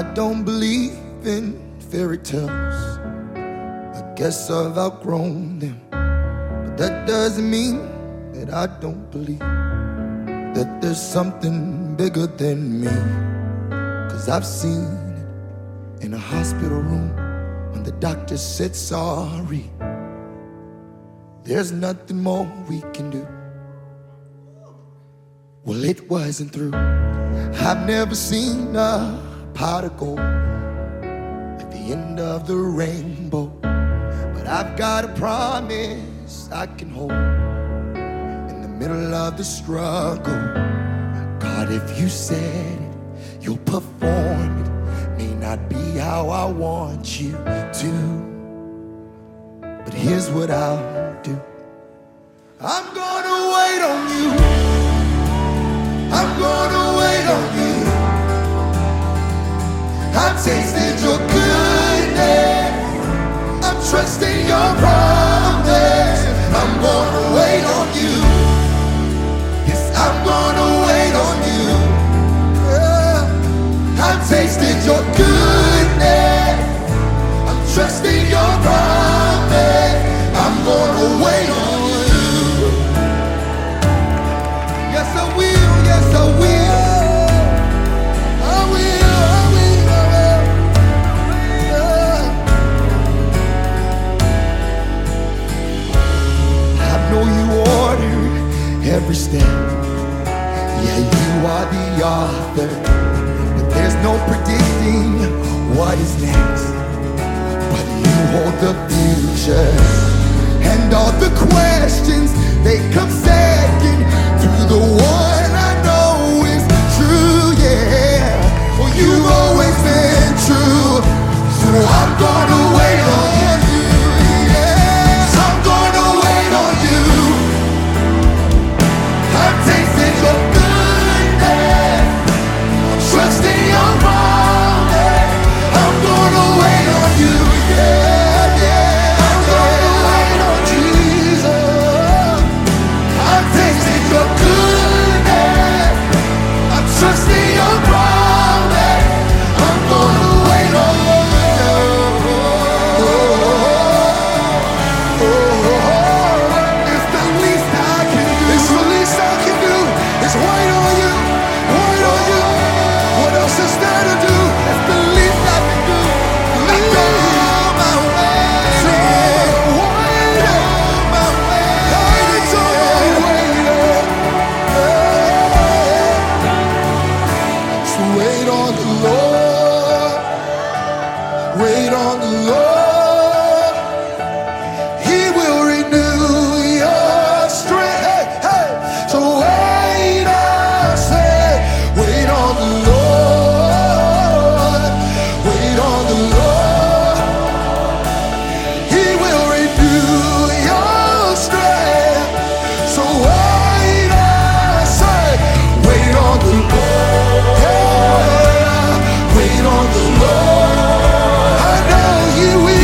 don't believe in fairy tales. I guess I've outgrown them. But that doesn't mean that I don't believe that there's something bigger than me. 'Cause I've seen it in a hospital room when the doctor said sorry. There's nothing more we can do. Well, it wasn't through. I've never seen a pot of gold at the end of the rainbow, but I've got a promise I can hold in the middle of the struggle. God, if you said it, you'll perform it. May not be how I want you to, but here's what I'll do. I'm gonna wait on you. I'm gonna wait on you. I've tasted your goodness. I'm trusting your promise. I'm gonna wait on you. Yes, I'm gonna wait on you. Yeah. I've tasted your goodness. I'm trusting your promise. I'm gonna wait on you. Yes, I will. Yes, I will. I will. I will. I will. Yeah. I know you ordered every step. Yeah, you are the author, but there's no predicting what is next. But you hold the future, and all the questions, they come second to the one I know is true, yeah. Well, you've always been true, so I'm gonna wait on you, yeah. So I'm gonna wait on you. I've tasted your goodness. I'm trusting your promise. I'm gonna wait on you, yeah, yeah. I'm gonna wait on Jesus. I've tasted your goodness. I'm trusting your promise. I'm gonna wait on you. It's the least I can do. It's the least I can do. It's wait on you. Wait on you. What else is there to do? It's the least I can do. Let go of my way. Wait on my way. Wait on my way. So wait on the Lord. Wait on the Lord. He will renew your strength. Hey, hey. So wait, I say, wait on the Lord. Wait on the Lord. He will renew your strength. So wait, I say, wait on the Lord. Yeah. Wait on the Lord. I know He will.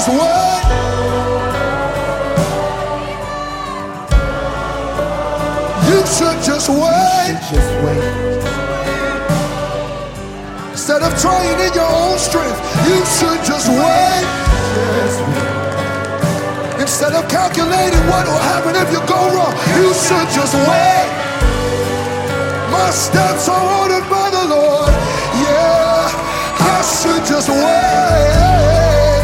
just wait. You should just wait. Instead of trying in your own strength, you should just wait. Instead of calculating what will happen if you go wrong, you should just wait. My steps are ordered by the Lord. Yeah, I should just wait.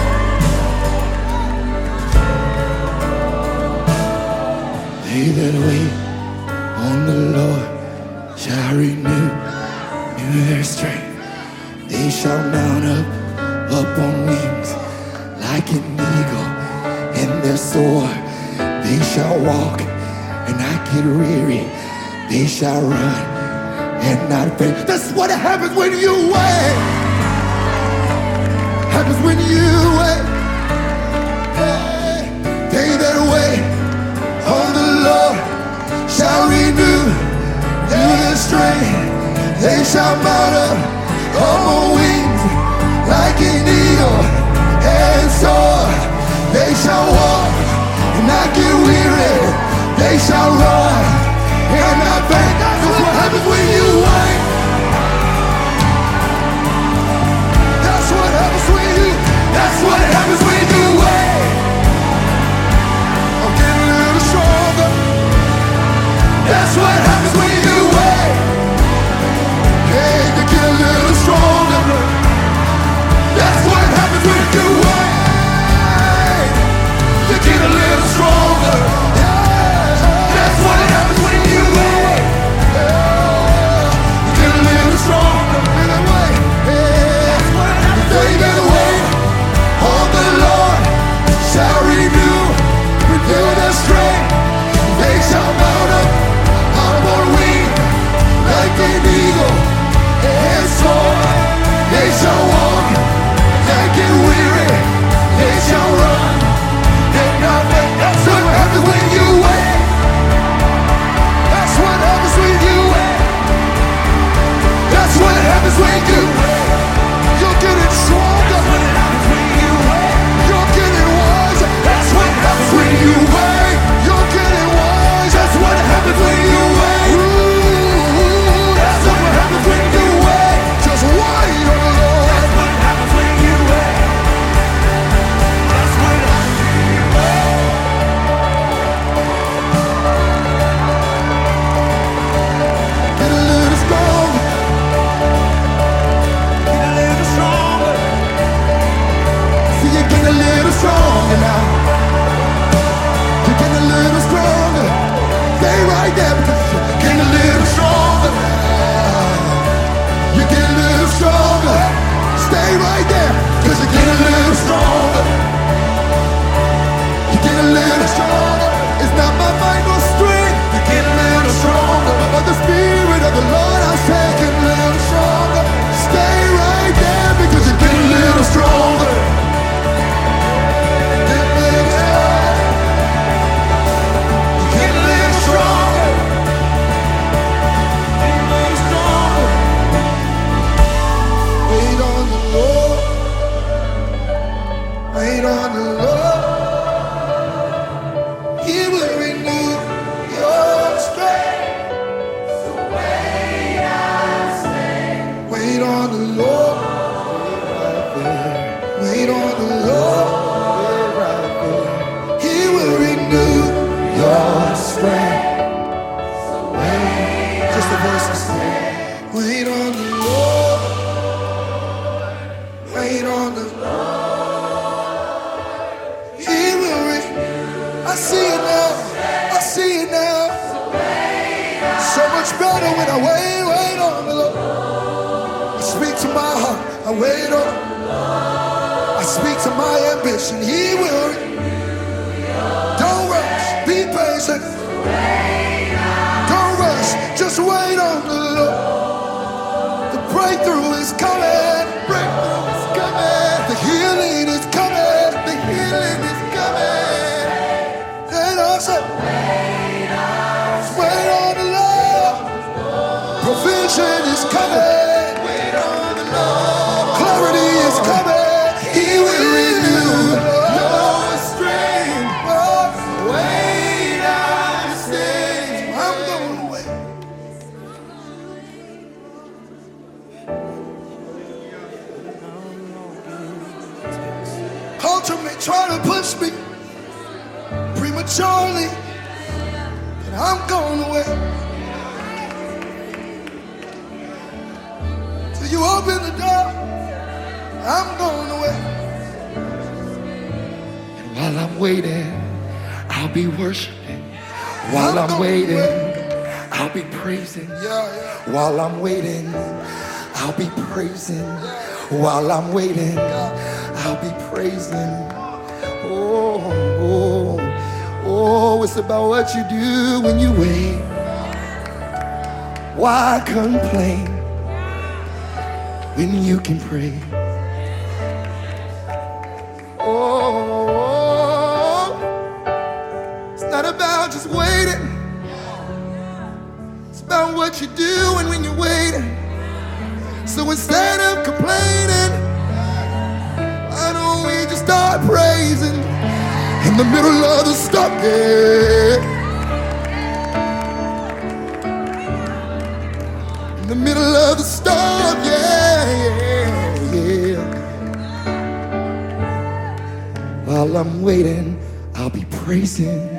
They that wait on the Lord shall renew their strength. They shall mount up on wings like an eagle, and their soar. They shall walk and not get weary. They shall run and not faint. That's what happens when you wait. Happens when you wait. Hey, they that wait on the Lord shall renew their strength. They shall mount up on wings like an eagle and soar. They shall walk and not get weary. They shall run and not faint. That's what happens when you wait. That's what happens when you. That's what happens when you wait. I'm getting a little stronger. That's what happens when you wait. Hey, you get a little stronger. That's what happens when you wait. You get a little stronger. That's what happens when you wait. You get a little stronger. That's what happens when you wait. On the Lord shall renew their strength. They shall mount up on wings like an eagle and soar. They shall walk and get weary. They shall run and not faint. That's what happens when you wait. That's what happens when you wait. That's what happens when you wait. You're getting stronger. That's what happens when you wait. You're getting wiser. That's what happens when you wait. You're getting wise. That's what happens when you wait. That's what happens when you wait. Just wait on the Lord. That's what happens when you wait. That's what happens when you wait. Get a little stronger. Get a little stronger. See, you're getting a little stronger now. You're getting a little stronger. Stay right there because you're getting a little stronger. You get a little stronger. Stay right there, cause you get a little stronger. You get a little stronger. It's not by might nor strength. You get a little stronger. But the Spirit of the Lord, I say, get a little stronger. Stay right there because you get a little stronger. Get a little stronger. You get a little stronger. Get a little stronger. Wait on the Lord. Wait on the Lord. He will renew your strength. So wait, I say. Wait on the Lord. Wait on the Lord. He will renew your strength. So wait. Just the voices. Wait on the Lord. Wait on the Lord. He will renew. I see it now. I see it now. So much better when I wait on the Lord. I speak to my heart. I wait on. I speak to my ambition. He will. Don't rush. Be patient. Don't rush. Just wait on the Lord. The breakthrough is coming. Breakthrough is coming. The healing is coming. The healing is coming. And I said, wait on the Lord. Provision is coming. Wait on the Lord. Clarity is coming. He will renew Culture may try to push me prematurely, but I'm going away. Till you open the door, I'm going away. And while I'm waiting, I'll be worshiping. While I'm waiting, I'll be praising. While I'm waiting, I'll be praising. While I'm waiting, I'll be praising. Oh, oh, oh, it's about what you do when you wait. Why complain when you can pray? Oh, it's not about just waiting. It's about what you're doing when you're waiting. So instead of complaining, why don't we just start praising in the middle of the storm? Yeah. In the middle of the storm, yeah, yeah, yeah. While I'm waiting, I'll be praising.